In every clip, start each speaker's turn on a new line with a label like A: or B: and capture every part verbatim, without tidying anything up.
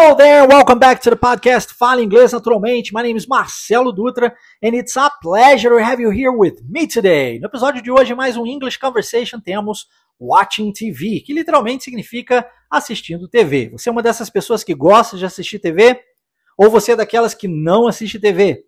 A: Hello there, welcome back to the podcast Fala Inglês Naturalmente. My name is Marcelo Dutra and it's a pleasure to have you here with me today. No episódio de hoje, mais um English Conversation, temos Watching T V, que literalmente significa assistindo T V. Você é uma dessas pessoas que gosta de assistir T V? Ou você é daquelas que não assiste T V?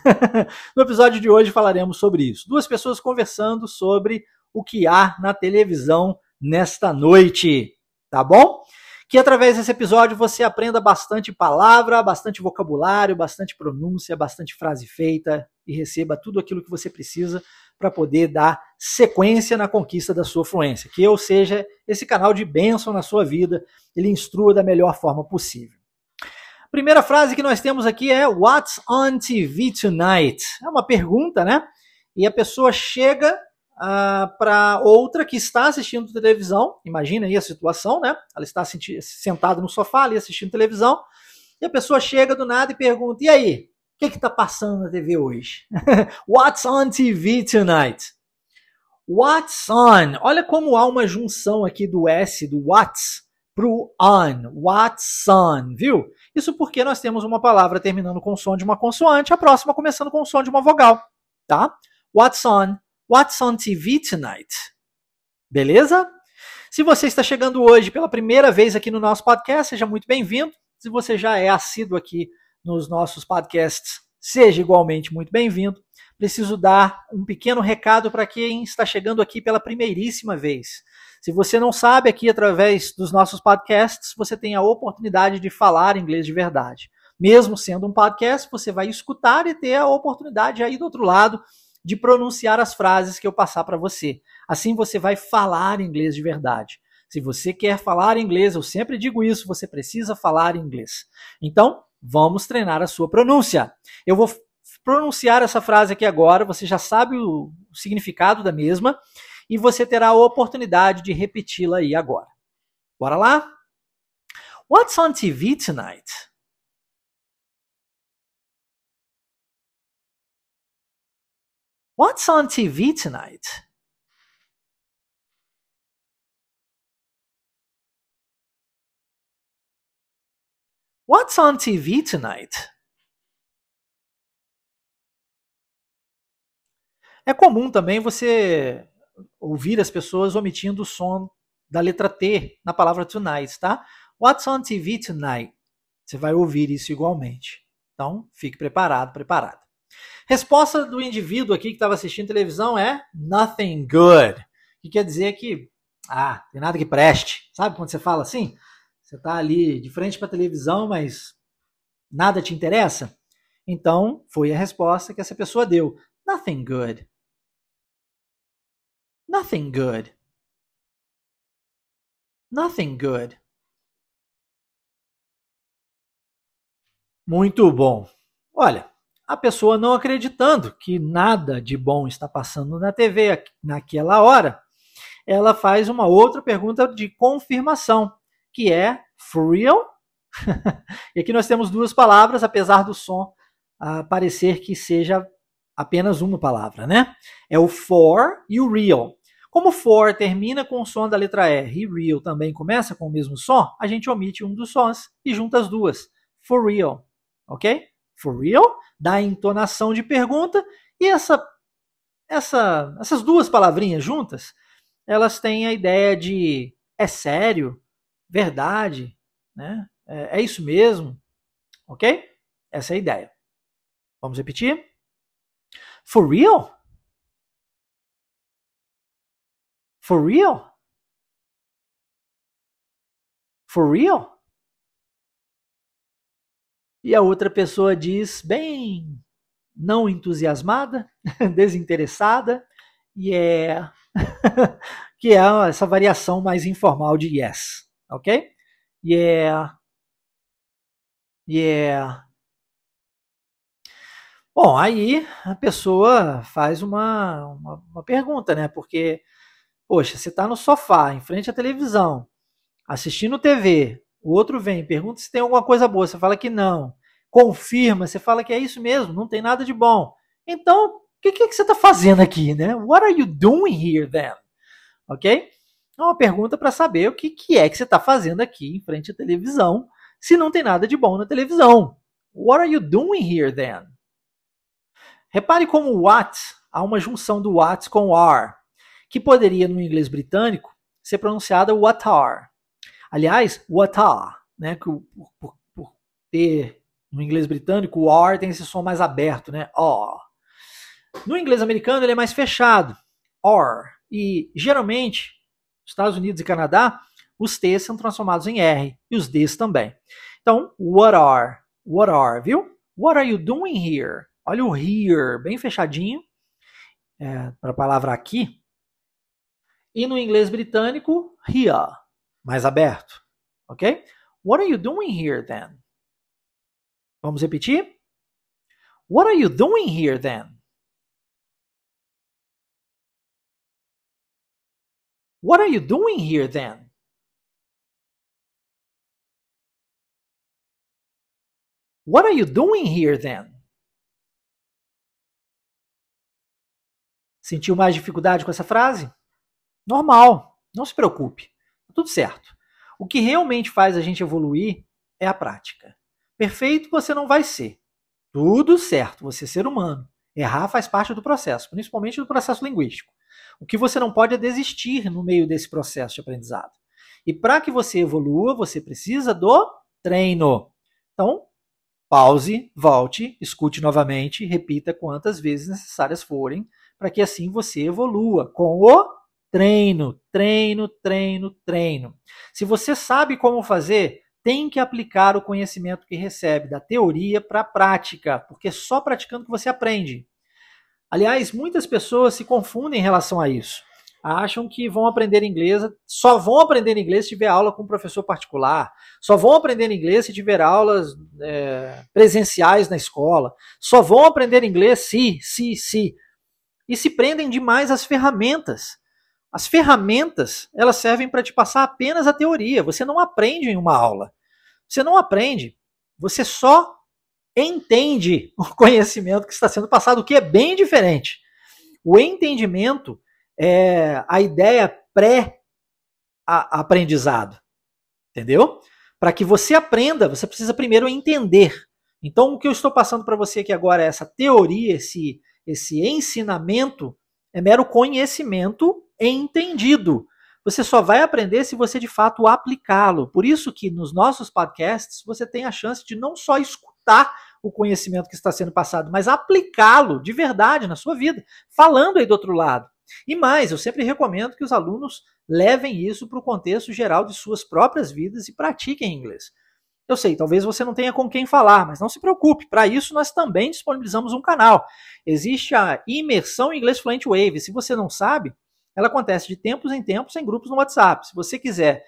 A: No episódio de hoje falaremos sobre isso. Duas pessoas conversando sobre o que há na televisão nesta noite, tá bom? Que através desse episódio você aprenda bastante palavra, bastante vocabulário, bastante pronúncia, bastante frase feita e receba tudo aquilo que você precisa para poder dar sequência na conquista da sua fluência. Que eu seja esse canal de bênção na sua vida, ele instrua da melhor forma possível. A primeira frase que nós temos aqui é What's on T V tonight? É uma pergunta, né? E a pessoa chega Uh, para outra que está assistindo televisão, imagina aí a situação, né? Ela está sentada no sofá ali assistindo televisão, e a pessoa chega do nada e pergunta, e aí, o que está passando na T V hoje? What's on T V tonight? What's on? Olha como há uma junção aqui do S, do what's, pro on. What's on, viu? Isso porque nós temos uma palavra terminando com o som de uma consoante, a próxima começando com o som de uma vogal, tá? What's on? What's on T V tonight? Beleza? Se você está chegando hoje pela primeira vez aqui no nosso podcast, seja muito bem-vindo. Se você já é assíduo aqui nos nossos podcasts, seja igualmente muito bem-vindo. Preciso dar um pequeno recado para quem está chegando aqui pela primeiríssima vez. Se você não sabe, aqui através dos nossos podcasts, você tem a oportunidade de falar inglês de verdade. Mesmo sendo um podcast, você vai escutar e ter a oportunidade aí do outro lado de pronunciar as frases que eu passar para você. Assim você vai falar inglês de verdade. Se você quer falar inglês, eu sempre digo isso, você precisa falar inglês. Então, vamos treinar a sua pronúncia. Eu vou pronunciar essa frase aqui agora, você já sabe o significado da mesma, e você terá a oportunidade de repeti-la aí agora. Bora lá? What's on T V tonight? What's on T V tonight? What's on T V tonight? É comum também você ouvir as pessoas omitindo o som da letra T na palavra tonight, tá? What's on T V tonight? Você vai ouvir isso igualmente. Então, fique preparado, preparado. Resposta do indivíduo aqui que estava assistindo televisão é nothing good. Que quer dizer que, ah, tem nada que preste. Sabe quando você fala assim? Você está ali de frente para a televisão, mas nada te interessa? Então, foi a resposta que essa pessoa deu. Nothing good. Nothing good. Nothing good. Muito bom. Olha, a pessoa não acreditando que nada de bom está passando na T V naquela hora, ela faz uma outra pergunta de confirmação, que é for real? E aqui nós temos duas palavras, apesar do som uh, parecer que seja apenas uma palavra, né? É o for e o real. Como for termina com o som da letra R e real também começa com o mesmo som, a gente omite um dos sons e junta as duas. For real, ok? For real, dá a entonação de pergunta, e essa, essa, essas duas palavrinhas juntas, elas têm a ideia de é sério, verdade, né? é, é isso mesmo, ok? Essa é a ideia. Vamos repetir? For real? For real? For real? E a outra pessoa diz, bem, não entusiasmada, desinteressada, yeah, que é essa variação mais informal de yes, ok? Yeah, yeah. Bom, aí a pessoa faz uma, uma, uma pergunta, né? Porque, poxa, você está no sofá, em frente à televisão, assistindo T V, o outro vem, pergunta se tem alguma coisa boa, você fala que não. Confirma, você fala que é isso mesmo, não tem nada de bom. Então, o que, que, que você está fazendo aqui, né? What are you doing here then? Ok? É uma pergunta para saber o que, que é que você está fazendo aqui em frente à televisão se não tem nada de bom na televisão? What are you doing here then? Repare como what há uma junção do what com are, que poderia no inglês britânico ser pronunciada what are. Aliás, what are, né, que por, por, por ter no inglês britânico o are tem esse som mais aberto, né? Oh. No inglês americano ele é mais fechado, are, e geralmente Estados Unidos e Canadá os T's são transformados em R e os D's também. Então, what are, what are, viu? What are you doing here? Olha o here, bem fechadinho, é, para a palavra aqui. E no inglês britânico, here, mais aberto, ok? What are you doing here then? Vamos repetir? What are you doing here then? What are you doing here then? What are you doing here then? Sentiu mais dificuldade com essa frase? Normal, não se preocupe, tá tudo certo. O que realmente faz a gente evoluir é a prática. Perfeito você não vai ser. Tudo certo, você é ser humano. Errar faz parte do processo, principalmente do processo linguístico. O que você não pode é desistir no meio desse processo de aprendizado. E para que você evolua, você precisa do treino. Então, pause, volte, escute novamente, repita quantas vezes necessárias forem, para que assim você evolua com o treino, treino, treino, treino. Se você sabe como fazer, tem que aplicar o conhecimento que recebe da teoria para a prática, porque é só praticando que você aprende. Aliás, muitas pessoas se confundem em relação a isso. Acham que vão aprender inglês, só vão aprender inglês se tiver aula com um professor particular, só vão aprender inglês se tiver aulas é, presenciais na escola, só vão aprender inglês se, se, se. E se prendem demais às ferramentas. As ferramentas, elas servem para te passar apenas a teoria. Você não aprende em uma aula. Você não aprende. Você só entende o conhecimento que está sendo passado, o que é bem diferente. O entendimento é a ideia pré-aprendizado. Entendeu? Para que você aprenda, você precisa primeiro entender. Então, o que eu estou passando para você aqui agora é essa teoria, esse, esse ensinamento, é mero conhecimento entendido. Você só vai aprender se você de fato aplicá-lo. Por isso que nos nossos podcasts você tem a chance de não só escutar o conhecimento que está sendo passado, mas aplicá-lo de verdade na sua vida, falando aí do outro lado. E mais, eu sempre recomendo que os alunos levem isso para o contexto geral de suas próprias vidas e pratiquem inglês. Eu sei, talvez você não tenha com quem falar, mas não se preocupe. Para isso, nós também disponibilizamos um canal. Existe a Imersão Inglês Fluent Wave. Se você não sabe, ela acontece de tempos em tempos em grupos no WhatsApp. Se você quiser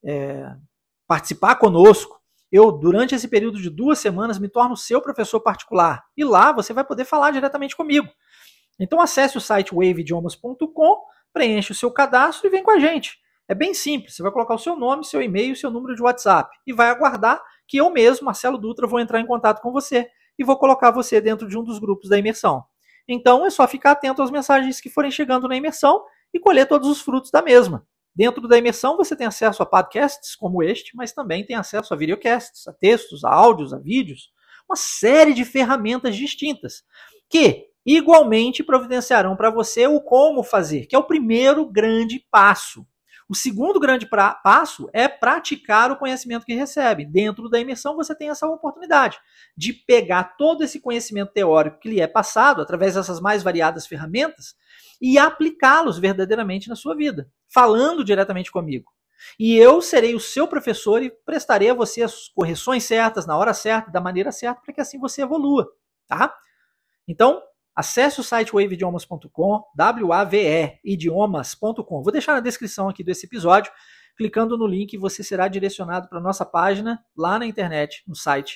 A: é, participar conosco, eu, durante esse período de duas semanas, me torno seu professor particular. E lá você vai poder falar diretamente comigo. Então acesse o site wave idiomas ponto com, preencha o seu cadastro e vem com a gente. É bem simples, você vai colocar o seu nome, seu e-mail, seu número de WhatsApp e vai aguardar que eu mesmo, Marcelo Dutra, vou entrar em contato com você e vou colocar você dentro de um dos grupos da imersão. Então é só ficar atento às mensagens que forem chegando na imersão e colher todos os frutos da mesma. Dentro da imersão você tem acesso a podcasts como este, mas também tem acesso a videocasts, a textos, a áudios, a vídeos, uma série de ferramentas distintas que igualmente providenciarão para você o como fazer, que é o primeiro grande passo. O segundo grande pra, passo é praticar o conhecimento que recebe. Dentro da imersão você tem essa oportunidade de pegar todo esse conhecimento teórico que lhe é passado através dessas mais variadas ferramentas e aplicá-los verdadeiramente na sua vida, falando diretamente comigo. E eu serei o seu professor e prestarei a você as correções certas, na hora certa, da maneira certa, para que assim você evolua. Tá? Então, acesse o site wave idiomas ponto com, W A V E, idiomas ponto com. Vou deixar na descrição aqui desse episódio. Clicando no link, você será direcionado para a nossa página lá na internet, no site.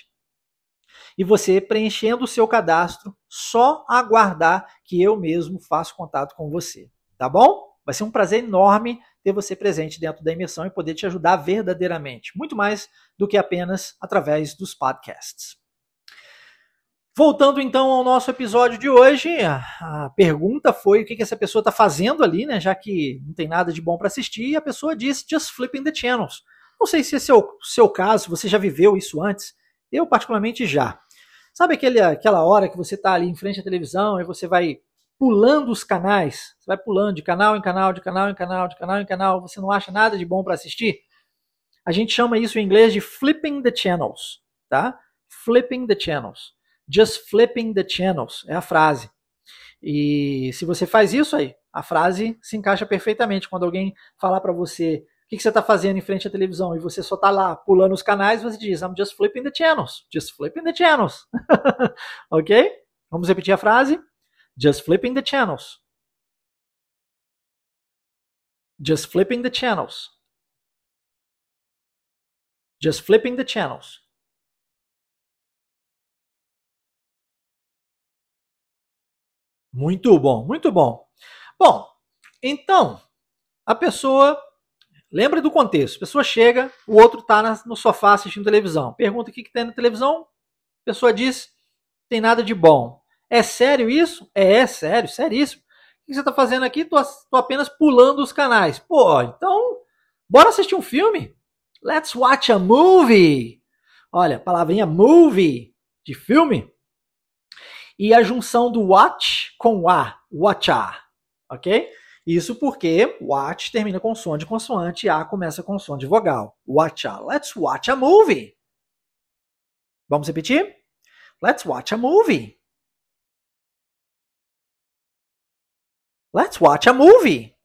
A: E você, preenchendo o seu cadastro, só aguardar que eu mesmo faça contato com você. Tá bom? Vai ser um prazer enorme ter você presente dentro da imersão e poder te ajudar verdadeiramente. Muito mais do que apenas através dos podcasts. Voltando então ao nosso episódio de hoje, a pergunta foi o que essa pessoa está fazendo ali, né? Já que não tem nada de bom para assistir, e a pessoa diz just flipping the channels, Não sei se esse é o seu caso, se você já viveu isso antes. Eu, particularmente, já. Sabe aquele, aquela hora que você está ali em frente à televisão e você vai pulando os canais? Você vai pulando de canal em canal, de canal em canal, de canal em canal, você não acha nada de bom para assistir? A gente chama isso em inglês de flipping the channels, tá? Flipping the channels. Just flipping the channels é a frase. E se você faz isso aí, a frase se encaixa perfeitamente. Quando alguém falar para você o que, que você está fazendo em frente à televisão e você só está lá pulando os canais, você diz, I'm just flipping the channels. Just flipping the channels. Ok? Vamos repetir a frase? Just flipping the channels. Just flipping the channels. Just flipping the channels. Muito bom, muito bom. Bom, então, a pessoa, lembra do contexto, a pessoa chega, o outro está no sofá assistindo televisão. Pergunta o que, que tem na televisão, a pessoa diz, tem nada de bom. É sério isso? É, é sério, seríssimo. O que você está fazendo aqui? Tô, tô apenas pulando os canais. Pô, então, bora assistir um filme? Let's watch a movie. Olha, palavrinha movie, de filme. E a junção do watch com a, watchar, ok? Isso porque watch termina com som de consoante e a começa com som de vogal. Watchar. Let's watch a movie. Vamos repetir? Let's watch a movie. Let's watch a movie.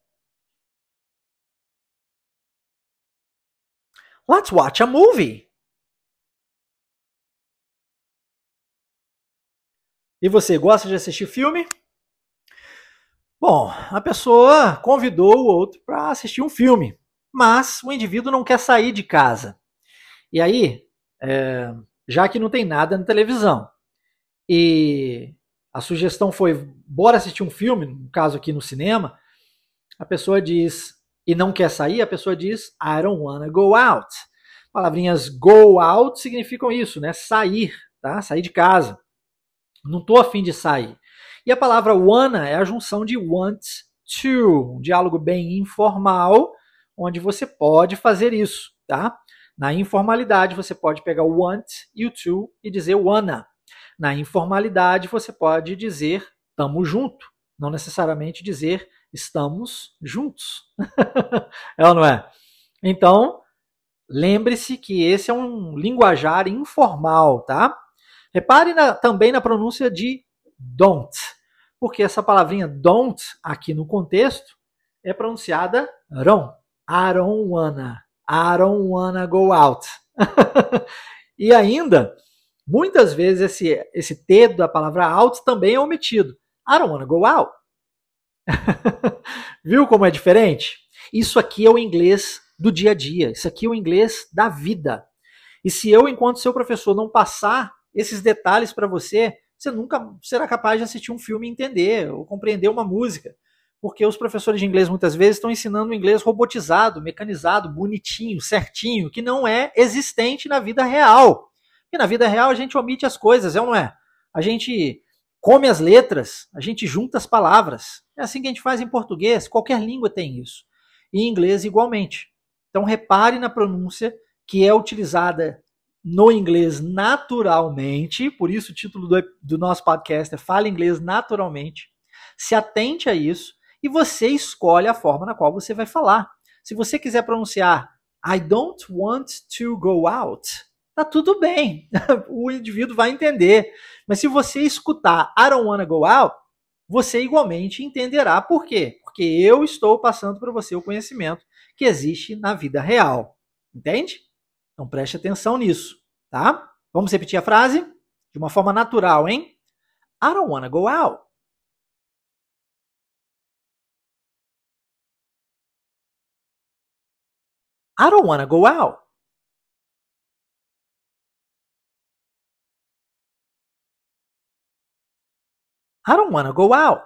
A: Let's watch a movie. E você gosta de assistir filme? Bom, a pessoa convidou o outro para assistir um filme, mas o indivíduo não quer sair de casa. E aí, é, já que não tem nada na televisão, e a sugestão foi, bora assistir um filme, no caso aqui no cinema, a pessoa diz, e não quer sair, a pessoa diz, I don't wanna go out. Palavrinhas go out significam isso, né? Sair, tá? Sair de casa. Não estou afim de sair. E a palavra wanna é a junção de want to, um diálogo bem informal, onde você pode fazer isso, tá? Na informalidade, você pode pegar o want e o to e dizer wanna. Na informalidade, você pode dizer tamo junto, não necessariamente dizer estamos juntos. É ou não é? Então, lembre-se que esse é um linguajar informal, tá? Repare na, também na pronúncia de don't, porque essa palavrinha don't, aqui no contexto, é pronunciada ron. I don't wanna. I don't wanna go out. E ainda, muitas vezes esse, esse T da palavra out também é omitido. I don't wanna go out. Viu como é diferente? Isso aqui é o inglês do dia a dia. Isso aqui é o inglês da vida. E se eu, enquanto seu professor, não passar esses detalhes para você, você nunca será capaz de assistir um filme e entender ou compreender uma música. Porque os professores de inglês muitas vezes estão ensinando um inglês robotizado, mecanizado, bonitinho, certinho, que não é existente na vida real. Porque na vida real a gente omite as coisas, é ou não é? A gente come as letras, a gente junta as palavras. É assim que a gente faz em português, qualquer língua tem isso. E em inglês igualmente. Então repare na pronúncia que é utilizada no inglês naturalmente, por isso o título do, do nosso podcast é Fale Inglês Naturalmente. Se atente a isso e você escolhe a forma na qual você vai falar. Se você quiser pronunciar I don't want to go out, tá tudo bem, o indivíduo vai entender. Mas se você escutar I don't wanna go out, você igualmente entenderá por quê. Porque eu estou passando para você o conhecimento que existe na vida real. Entende? Então preste atenção nisso, tá? Vamos repetir a frase de uma forma natural, hein? I don't wanna go out. I don't wanna go out. I don't wanna go out.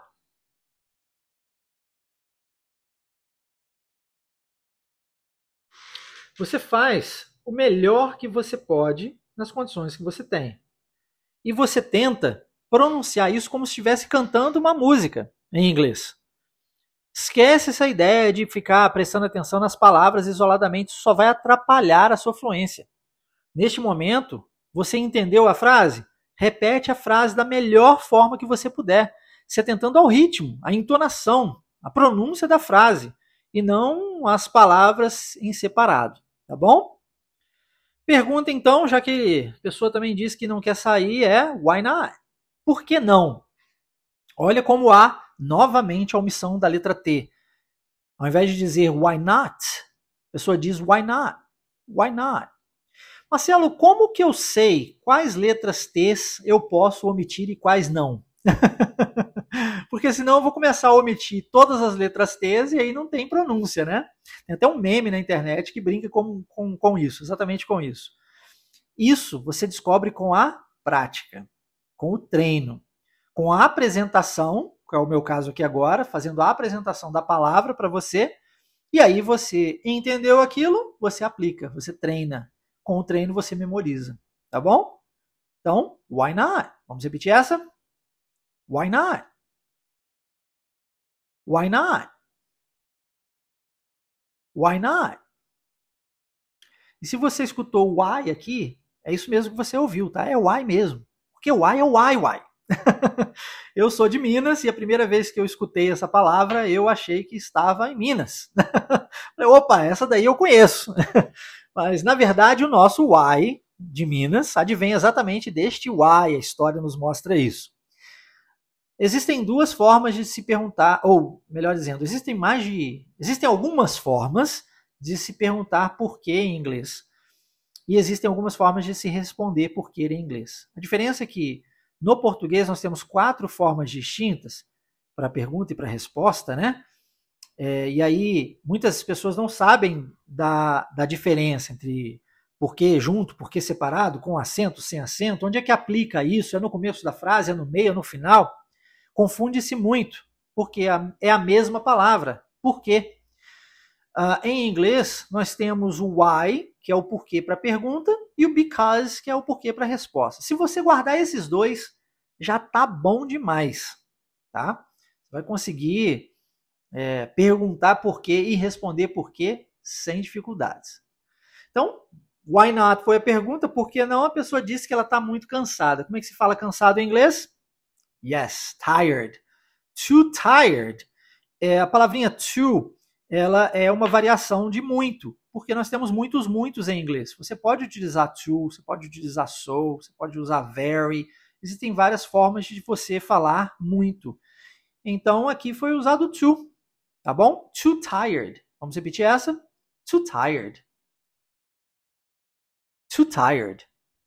A: Você faz o melhor que você pode nas condições que você tem. E você tenta pronunciar isso como se estivesse cantando uma música em inglês. Esquece essa ideia de ficar prestando atenção nas palavras isoladamente, isso só vai atrapalhar a sua fluência. Neste momento, você entendeu a frase? Repete a frase da melhor forma que você puder, se atentando ao ritmo, à entonação, à pronúncia da frase, e não as palavras em separado, tá bom? Pergunta então, já que a pessoa também disse que não quer sair, é why not? Por que não? Olha como há novamente a omissão da letra T. Ao invés de dizer why not, a pessoa diz why not? Why not? Marcelo, como que eu sei quais letras T's eu posso omitir e quais não? Porque senão eu vou começar a omitir todas as letras T's e aí não tem pronúncia, né? Tem até um meme na internet que brinca com, com, com isso, exatamente com isso. Isso você descobre com a prática, com o treino, com a apresentação, que é o meu caso aqui agora, fazendo a apresentação da palavra para você, e aí você entendeu aquilo, você aplica, você treina. Com o treino você memoriza, tá bom? Então, why not? Vamos repetir essa? Why not? Why not? Why not? E se você escutou o why aqui, é isso mesmo que você ouviu, tá? É why mesmo. Porque why é why, why. Eu sou de Minas e a primeira vez que eu escutei essa palavra, eu achei que estava em Minas. Opa, essa daí eu conheço. Mas, na verdade, o nosso why de Minas advém exatamente deste why. A história nos mostra isso. Existem duas formas de se perguntar, ou, melhor dizendo, existem mais de... Existem algumas formas de se perguntar por quê em inglês. E existem algumas formas de se responder por quê em inglês. A diferença é que, no português, nós temos quatro formas distintas para pergunta e para resposta, né? É, e aí, muitas pessoas não sabem da, da diferença entre porquê junto, porquê separado, com acento, sem acento. Onde é que aplica isso? É no começo da frase, é no meio, é no final? Confunde-se muito, porque é a mesma palavra. Por quê? Uh, em inglês, nós temos o why, que é o porquê para a pergunta, e o because, que é o porquê para a resposta. Se você guardar esses dois, já tá bom demais, tá? Você vai conseguir é, perguntar por quê e responder por quê sem dificuldades. Então, why not foi a pergunta, porque não a pessoa disse que ela está muito cansada. Como é que se fala cansado em inglês? Yes, tired. Too tired. É, a palavrinha too, ela é uma variação de muito, porque nós temos muitos, muitos em inglês. Você pode utilizar to, você pode utilizar so, você pode usar very. Existem várias formas de você falar muito. Então, aqui foi usado to, tá bom? Too tired. Vamos repetir essa? Too tired. Too tired.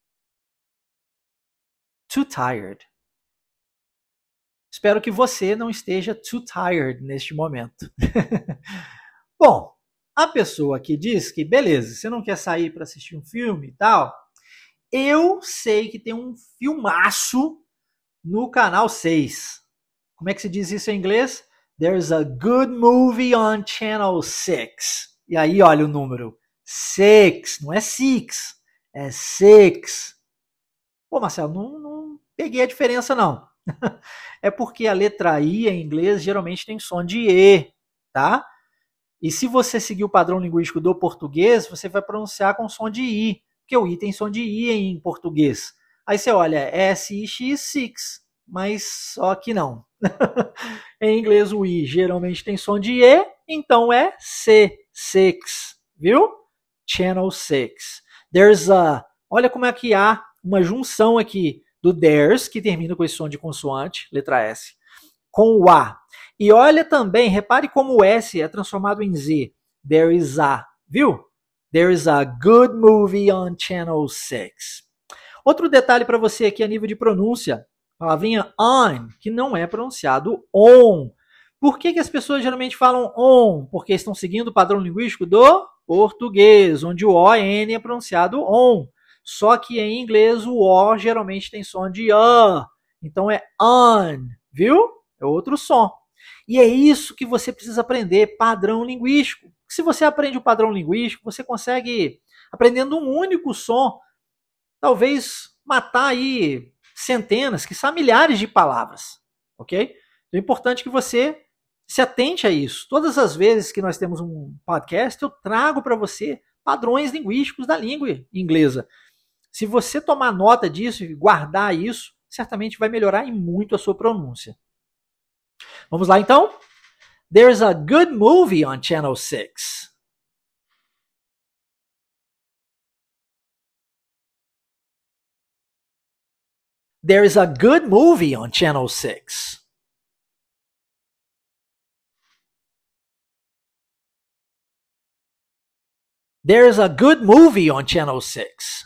A: Too tired. Espero que você não esteja too tired neste momento. Bom, a pessoa que diz que, beleza, você não quer sair para assistir um filme e tal, eu sei que tem um filmaço no canal seis. Como é que se diz isso em inglês? There's a good movie on channel six. E aí, olha o número. Six, não é six, é six. Pô, Marcelo, não, não peguei a diferença, não. É porque a letra I em inglês geralmente tem som de E, tá? E se você seguir o padrão linguístico do português, você vai pronunciar com som de I, porque o I tem som de I em português. Aí você olha, S I X, six, mas só que não. Em inglês o I geralmente tem som de E, então é C, six, viu? Channel six. There's a... Olha como é que há uma junção aqui do there's, que termina com esse som de consoante, letra S, com o A. E olha também, repare como o S é transformado em Z. There is a, viu? There is a good movie on channel six. Outro detalhe para você aqui a nível de pronúncia, palavrinha on, que não é pronunciado on. Por que, que as pessoas geralmente falam on? Porque estão seguindo o padrão linguístico do português, onde o O N é pronunciado on. Só que em inglês o O geralmente tem som de A. Então é on, viu? É outro som. E é isso que você precisa aprender, padrão linguístico. Se você aprende o padrão linguístico, você consegue, aprendendo um único som, talvez matar aí centenas, quiçá milhares de palavras, ok? Então é importante que você Se atente a isso. Todas as vezes que nós temos um podcast, eu trago para você padrões linguísticos da língua inglesa. Se você tomar nota disso e guardar isso, certamente vai melhorar em muito a sua pronúncia. Vamos lá então? There's a good movie on Channel six. There is a good movie on Channel six. There is a good movie on Channel six.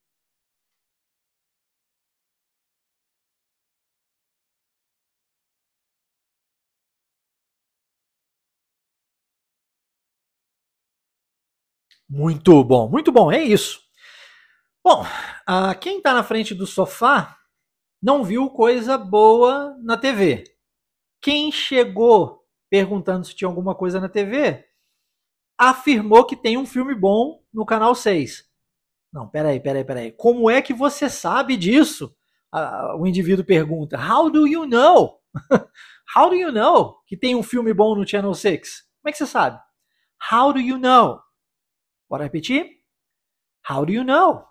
A: Muito bom, muito bom, é isso. Bom, ah, quem está na frente do sofá não viu coisa boa na T V. Quem chegou perguntando se tinha alguma coisa na T V, afirmou que tem um filme bom no Canal seis. Não, peraí, peraí, peraí. Como é que você sabe disso? Ah, o indivíduo pergunta. How do you know? How do you know que tem um filme bom no Channel six? Como é que você sabe? How do you know? Bora repetir? How do you know?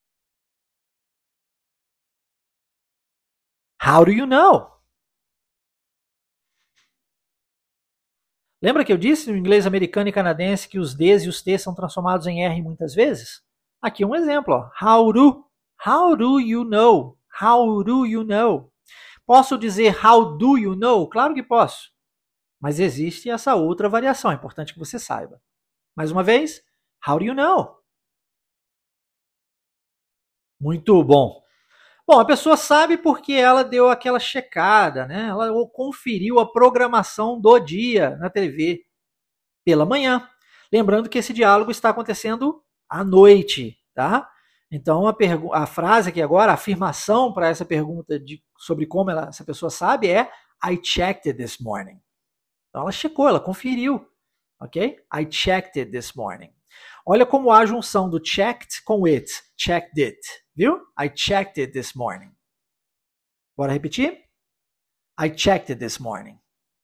A: How do you know? Lembra que eu disse no inglês americano e canadense que os Ds e os Ts são transformados em R muitas vezes? Aqui um exemplo. Ó. How do? How do you know? How do you know? Posso dizer how do you know? Claro que posso. Mas existe essa outra variação. É importante que você saiba. Mais uma vez. How do you know? Muito bom. Bom, a pessoa sabe porque ela deu aquela checada, né? Ela conferiu a programação do dia na T V pela manhã. Lembrando que esse diálogo está acontecendo à noite, tá? Então a, a frase aqui agora, a afirmação para essa pergunta de, sobre como ela, essa pessoa sabe é I checked it this morning. Então ela checou, ela conferiu, ok? I checked it this morning. Olha como há a junção do checked com it. Checked it. Viu? I checked it this morning. Bora repetir? I checked it this morning.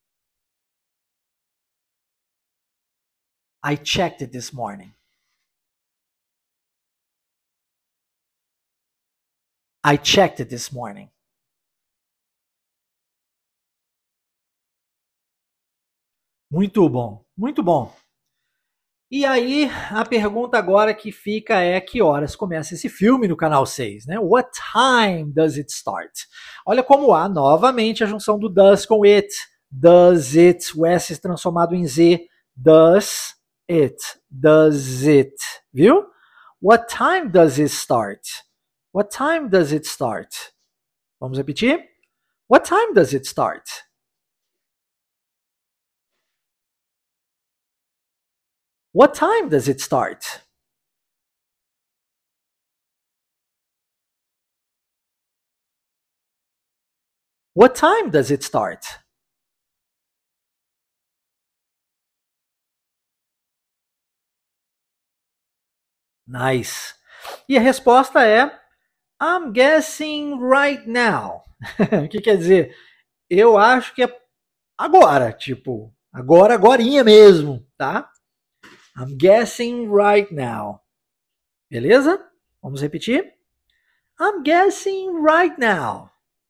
A: I checked it this morning. I checked it this morning. Muito bom, muito bom. E aí, a pergunta agora que fica é que horas começa esse filme no Canal seis, né? What time does it start? Olha como há novamente a junção do does com it. Does it, o S transformado em Z. Does it, does it, viu? What time does it start? What time does it start? Vamos repetir? What time does it start? What time does it start? What time does it start? Nice. E a resposta é I'm guessing right now. O que quer dizer? Eu acho que é agora, tipo, agora, agorinha mesmo, tá? I'm guessing right now. Beleza? Vamos repetir? I'm guessing right now.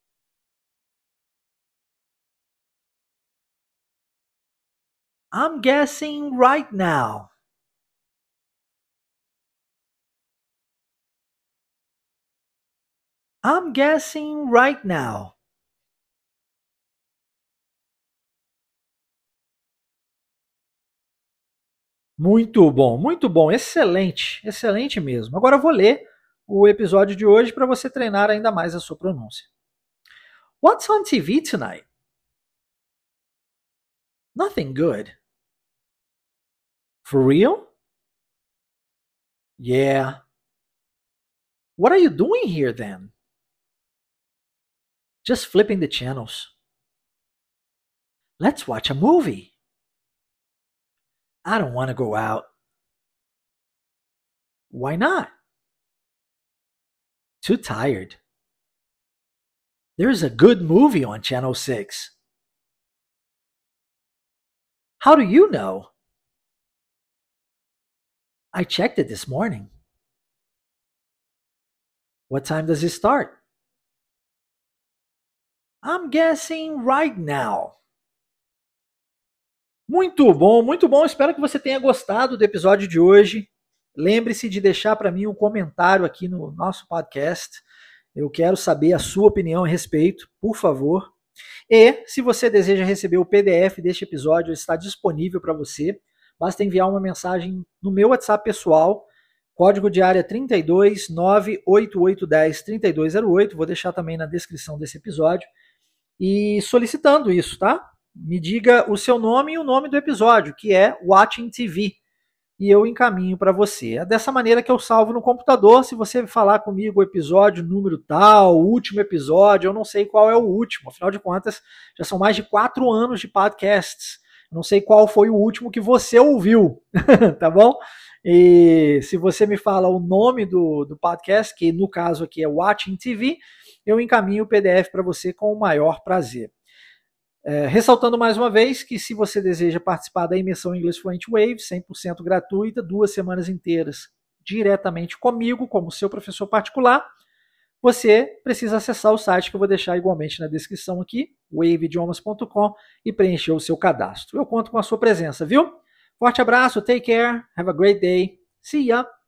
A: I'm guessing right now. I'm guessing right now. Muito bom, muito bom, excelente, excelente mesmo. Agora eu vou ler o episódio de hoje para você treinar ainda mais a sua pronúncia. What's on T V tonight? Nothing good. For real? Yeah. What are you doing here then? Just flipping the channels. Let's watch a movie. I don't want to go out. Why not? Too tired. There's a good movie on Channel six. How do you know? I checked it this morning. What time does it start? I'm guessing right now. Muito bom, muito bom. Espero que você tenha gostado do episódio de hoje. Lembre-se de deixar para mim um comentário aqui no nosso podcast. Eu quero saber a sua opinião a respeito, por favor. E, se você deseja receber o P D F deste episódio, ele está disponível para você. Basta enviar uma mensagem no meu WhatsApp pessoal, código de área trinta e dois, nove oito oito um zero, trinta e dois zero oito. Vou deixar também na descrição desse episódio. E solicitando isso, tá? Me diga o seu nome e o nome do episódio, que é Watching T V. E eu encaminho para você. É dessa maneira que eu salvo no computador. Se você falar comigo o episódio número tal, o último episódio, eu não sei qual é o último. Afinal de contas, já são mais de quatro anos de podcasts. Eu não sei qual foi o último que você ouviu, tá bom? E se você me fala o nome do, do podcast, que no caso aqui é Watching T V, eu encaminho o P D F para você com o maior prazer. É, ressaltando mais uma vez que se você deseja participar da imersão English Fluent Wave, cem por cento gratuita, duas semanas inteiras diretamente comigo, como seu professor particular, você precisa acessar o site que eu vou deixar igualmente na descrição aqui, wave idiomas ponto com, e preencher o seu cadastro. Eu conto com a sua presença, viu? Forte abraço, take care, have a great day, see ya!